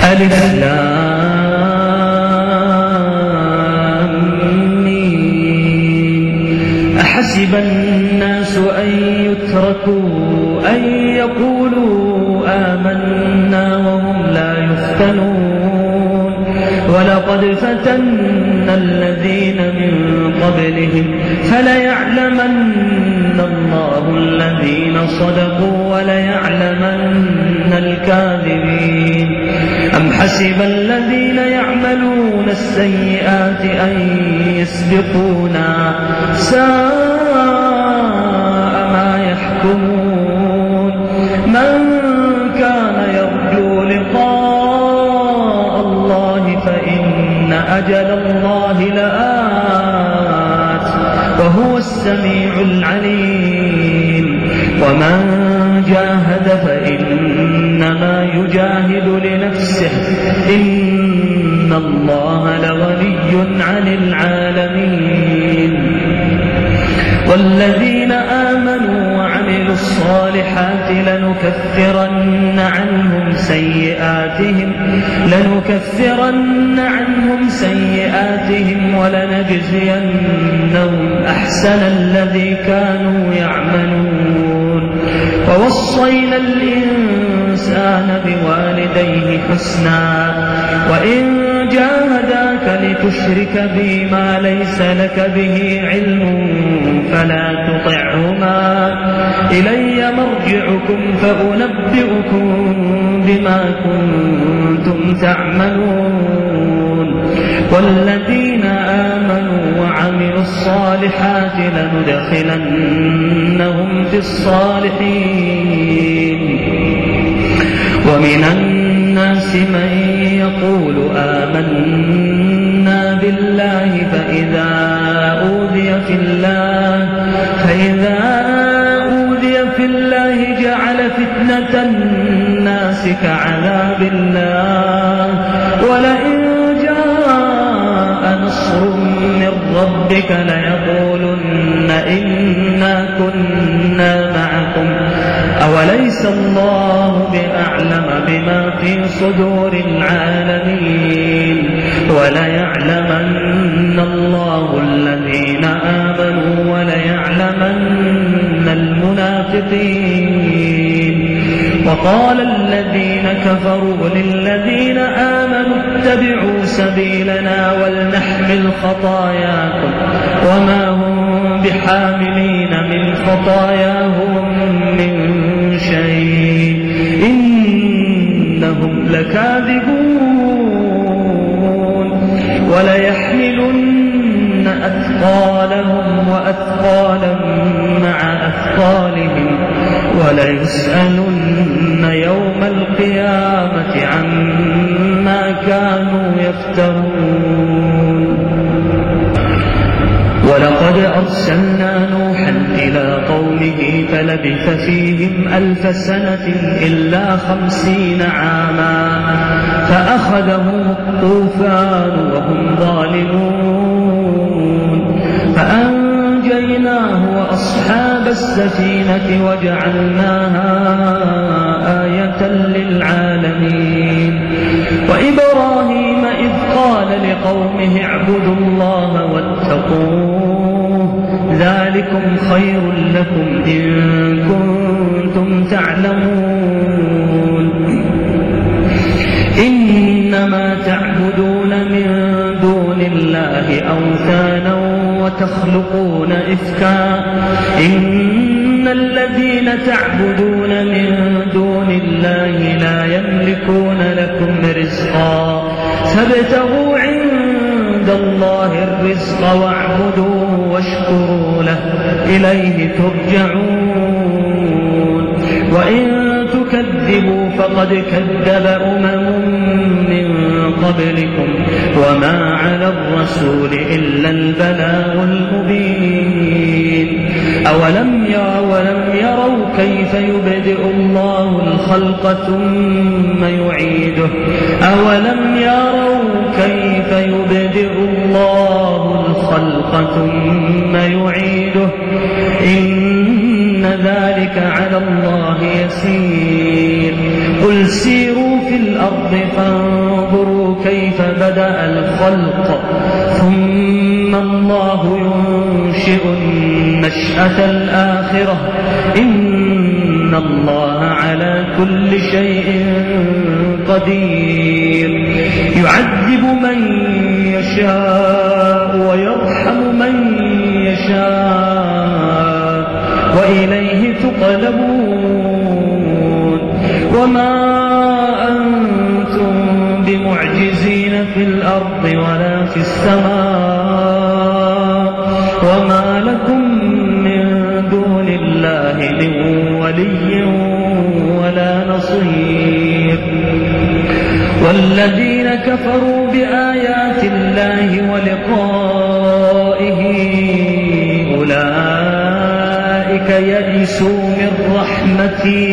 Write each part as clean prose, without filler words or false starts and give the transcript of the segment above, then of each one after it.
ألف لام ميم. أحسب الناس أن يتركوا أن يقولوا آمنا وهم لا يفتنون ولقد فتنا الذين من قبلهم فليعلمن الله الذين صدقوا وليعلمن الكاذبين. أم حسب الذين يعملون السيئات أن يسبقونا ساء ما يحكمون. من كان يرجو لقاء الله فإن أجل الله لآت وهو السميع العليم. ومن جاهد فإنما يجاهد لنفسه إن الله لغني عن العالمين. والذين آمنوا وعملوا الصالحات لنكفرن عنهم سيئاتهم ولنجزينهم أحسن الذي كانوا يعملون. ووصينا الإنسان بوالديه حسنا وإن جاهداك لتشرك بي ما ليس لك به علم فلا تطعهما إلي مرجعكم فأنبئكم بما كنتم تعملون. والذين آمنوا وعملوا الصالحات لندخلنهم في الصالحين. ومن الناس من يقول آمنا بالله فإذا أوذي في الله جعل فتنة الناس كعذاب الله ولئن جاء نصر من ربك ليقولن إنا كنا معكم أوليس الله بأعلم بما في صدور العالمين. وليعلمن الله الذين آمنوا وليعلمن المنافقين. وقال الذين كفروا للذين آمنوا اتبعوا سبيلنا ولنحمل خطاياكم وما هم بحاملين من خطاياهم من شيء إنهم لكاذبون. وليحملن أثقالهم وأثقالا مع أثقالهم وليسألن يوم القيامة عما كانوا يفترون. ولقد أرسلنا نوحا إلى قومه فلبث فيهم 1000 سنة إلا 50 عاما فأخذهم الطوفان وهم ظالمون. فأنجيناه وأصحاب السفينة وجعلناها آية للعالمين. وإبراهيم إذ قال لقومه اعبدوا الله واتقوه ذلكم خير لكم إن كنتم تعلمون. إنما تعبدون من دون الله أوثانا وتخلقون إفكا إن الذين تعبدون من دون الله لا يملكون لكم رزقا فابتغوا عند الله الرزق واعبدوه واشكروا له إليه ترجعون. وإن تكذبوا فقد كذب من قبلكم وما على الرسول إلا البلاغ المبين. أولم يروا كيف يبدئ الله الخلق ثم يعيده إن ذلك على الله يسير. قل سيروا في الأرض فانظروا كيف بدأ الخلق ثم الله ينشئ النشأة الآخرة إن الله على كل شيء قدير يعذب من يشاء ويرحم من يشاء وإليه تقلبون وما أنتم بمعجزين في الأرض ولا في السماء وما لكم من دون الله من ولي ولا نصير والذين كفروا بآيات الله ولقائه أولئك يئسوا من رحمتي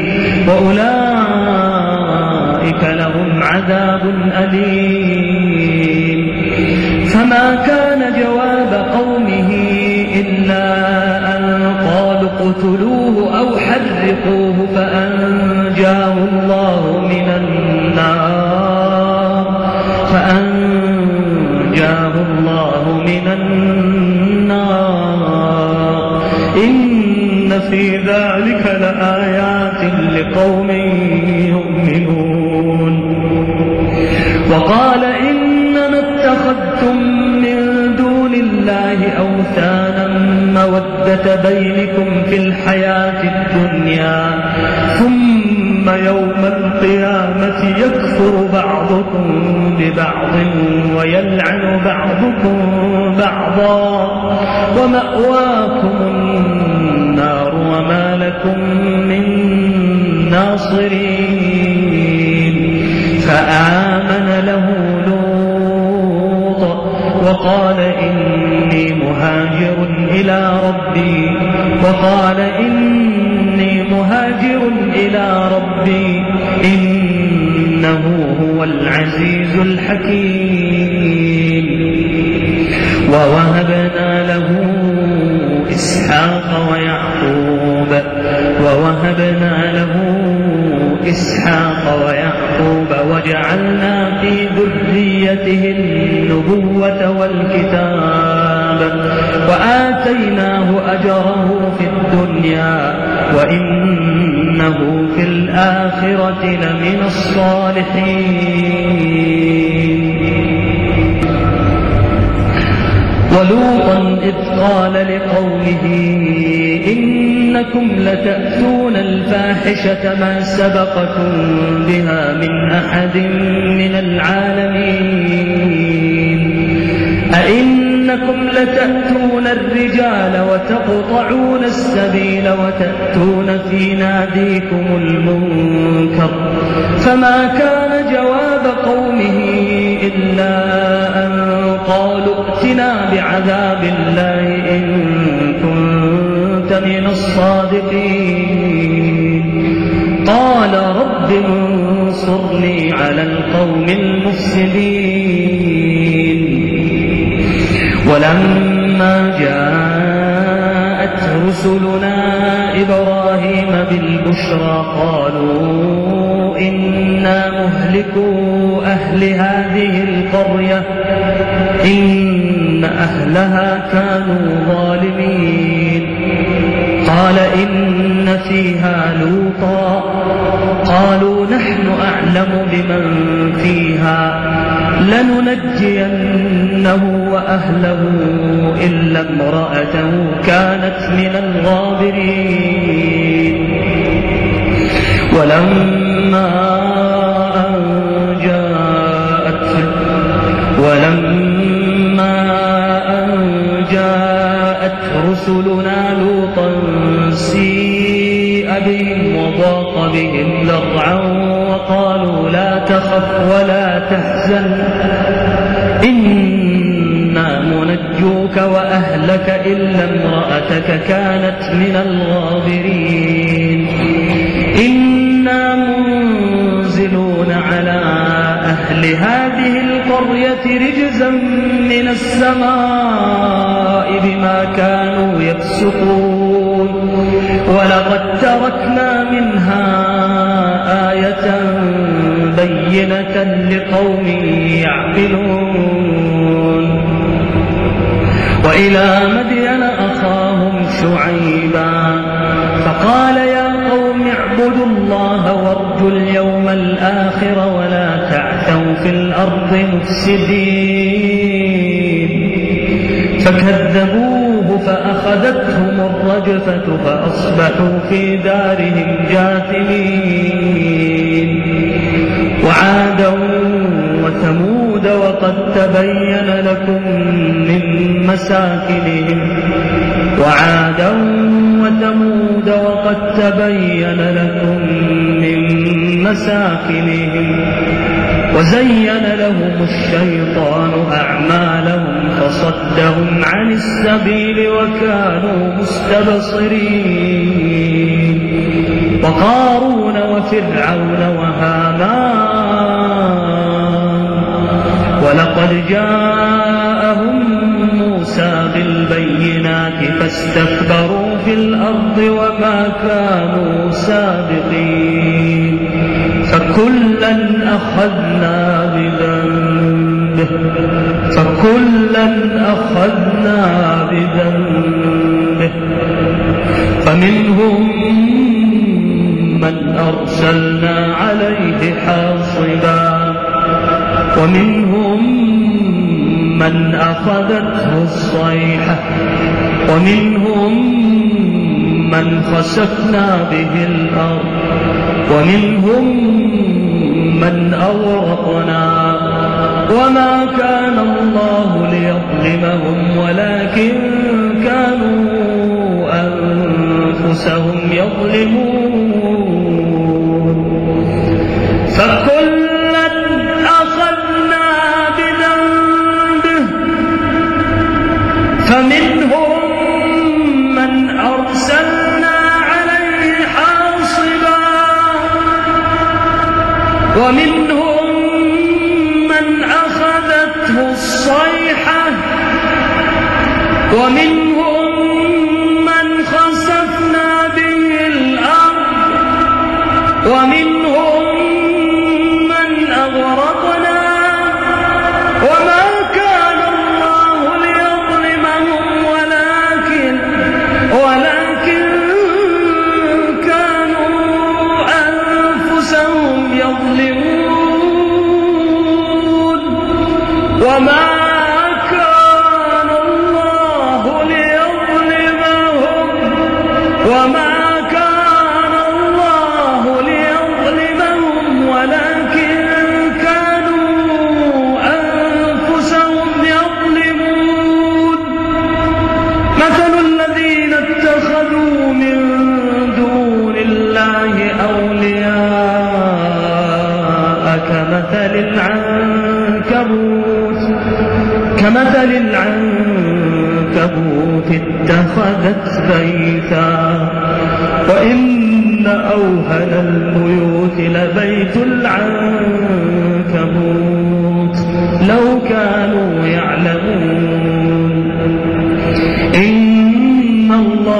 وأولئك لهم عذاب أليم فما كان جواب قومه إلا أن قالوا اقتلوه أو حرقوه فأنجاه الله من النار إن في ذلك لآيات لقوم يؤمنون وقال إنما اتخذتم من دون الله أوثانا مودة بينكم في الحياة الدنيا ثم يوم القيامة يكفر بعضكم ببعض ويلعن بعضكم بعضا ومأواكم النار وما لكم من ناصرين فآمن له لوط وقال إني مهاجر إلى ربي إنه هو العزيز الحكيم ووهبنا له إسحاق ويعقوب وجعلنا في ذريته النبوة والكتاب وآتيناه أجره في الدنيا وإنه في الآخرة لمن الصالحين ولوطا إذ قال لقومه إنكم لتأتون الفاحشة ما سبقكم بها من أحد من العالمين أئنكم لتأتون الرجال وتقطعون السبيل وتأتون في ناديكم المنكر فما كان جواب قومه إلا أن قالوا ائتنا بعذاب الله إن كنت من الصادقين قال رب انصرني على القوم المفسدين ولما جاءت رسلنا إبراهيم بالبشرى قالوا إنا مهلكو أهل هذه القرية إن أهلها كانوا ظالمين قال إن فيها لوطا قالوا نحن أعلم بمن فيها لننجينه وأهله إلا امرأته كانت من الغابرين ولما أن جاءت رسلنا لوطا سيء بهم وضاق بهم ذرعا وقالوا لا تخف ولا تحزن إنا منجوك وأهلك إلا امرأتك كانت من الغابرين إنا منزلون على أهل هذه القرية رجزا من السماء بما كانوا يفسقون ولقد تركنا منها آية بينة لقوم يعقلون. وإلى مدين أخاهم شعيبا فقال يا قوم اعبدوا الله وارجوا اليوم الآخر ولا تعثوا في الأرض مفسدين. فكذبوه فأخذتهم الرجفة فأصبحوا في دارهم جاثمين. وعادا وثمود وقد تبين لكم من مساكنهم وزين لهم الشيطان أعمالهم فصدهم عن السبيل وكانوا مستبصرين. وقارون وفرعون وهامان ولقد جاءهم موسى بالبينات فاستكبروا في الأرض وما كانوا سابقين. فكلا أخذنا بذنبه فمنهم من أرسلنا عليه حاصبا ومنهم من أخذته الصيحة ومنهم من خسفنا به الأرض ومنهم من أغرقنا. وما كان الله ليظلمهم ولكن كانوا أنفسهم يظلمون. فكلا أخذنا بذنبه فمنهم من أرسلنا عليه حاصبا ومنهم من أخذته الصيحة ومنهم من خسفنا به الأرض ومنهم من أغرقنا. وما كان الله ليظلمهم ولكن كانوا أنفسهم يظلمون. وما كان الله ليظلمهم ولكن كانوا أنفسهم يظلمون. مثل الذين اتخذوا من دون الله أولياء كمثل العنكبوت اتخذت بيتا وإن أوهن البيوت لبيت العنكبوت لو كانوا يعلمون. إن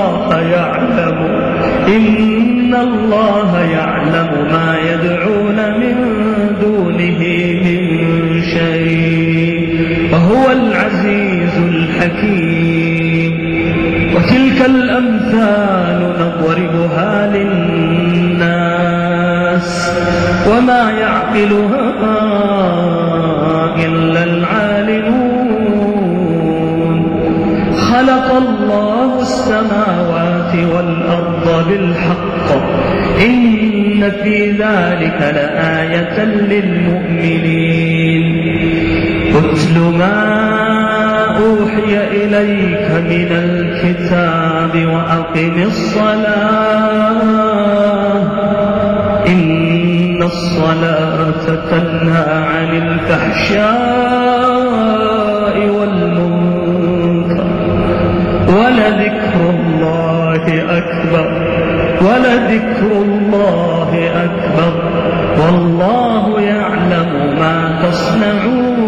الله يعلم ما يدعون من دونه من شيء وهو العزيز الحكيم. وتلك الأمثال نضربها للناس وما يعقلها إلا العالمون. خلق الله السماوات والأرض بالحق إن في ذلك لآية للمؤمنين. اتل ما أوحي إليك من الكتاب وأقم الصلاة إن الصلاة تنهى عن الفحشاء والمنكر ولذكر الله أكبر والله يعلم ما تصنعون.